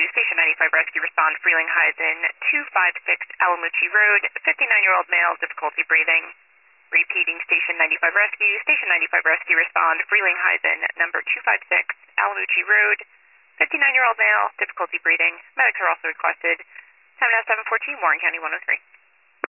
Station 95 Rescue, respond Frelinghuysen 256 Alamucci Road, 59-year-old male, difficulty breathing. Repeating, Station 95 Rescue, Station 95 Rescue, respond Frelinghuysen number 256 Alamucci Road, 59-year-old male, difficulty breathing. Medics are also requested. Time now 7:14, Warren County 103.